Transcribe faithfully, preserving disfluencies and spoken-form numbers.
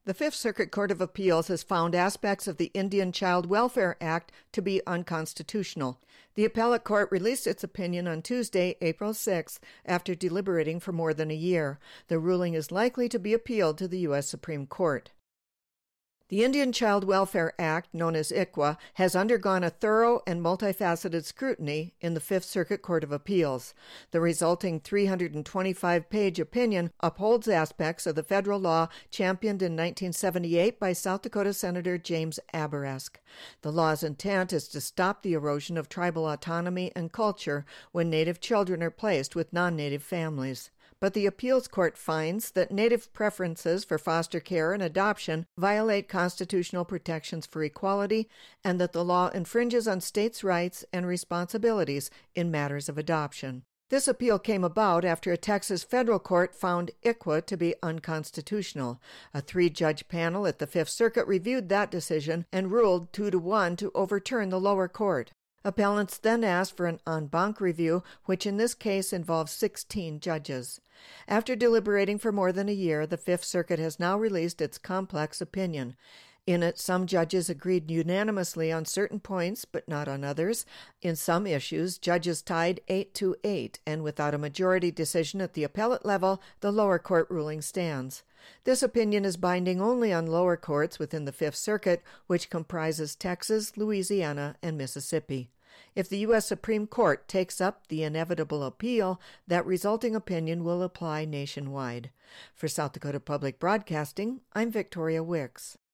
The Fifth Circuit Court of Appeals has found aspects of the Indian Child Welfare Act to be unconstitutional. The appellate court released its opinion on Tuesday, April sixth, after deliberating for more than a year. The ruling is likely to be appealed to the U S Supreme Court. The Indian Child Welfare Act, known as I C W A, has undergone a thorough and multifaceted scrutiny in the Fifth Circuit Court of Appeals. The resulting three hundred twenty-five page opinion upholds aspects of the federal law championed in nineteen seventy-eight by South Dakota Senator James Abourezk. The law's intent is to stop the erosion of tribal autonomy and culture when Native children are placed with non-Native families. But the appeals court finds that Native preferences for foster care and adoption violate constitutional protections for equality and that the law infringes on states' rights and responsibilities in matters of adoption. This appeal came about after a Texas federal court found I C W A to be unconstitutional. A three-judge panel at the Fifth Circuit reviewed that decision and ruled two to one to overturn the lower court. Appellants then asked for an en banc review, which in this case involves sixteen judges. After deliberating for more than a year, the Fifth Circuit has now released its complex opinion. In it, some judges agreed unanimously on certain points, but not on others. In some issues, judges tied eight to eight, and without a majority decision at the appellate level, the lower court ruling stands. This opinion is binding only on lower courts within the Fifth Circuit, which comprises Texas, Louisiana, and Mississippi. If the U S Supreme Court takes up the inevitable appeal, that resulting opinion will apply nationwide. For South Dakota Public Broadcasting, I'm Victoria Wicks.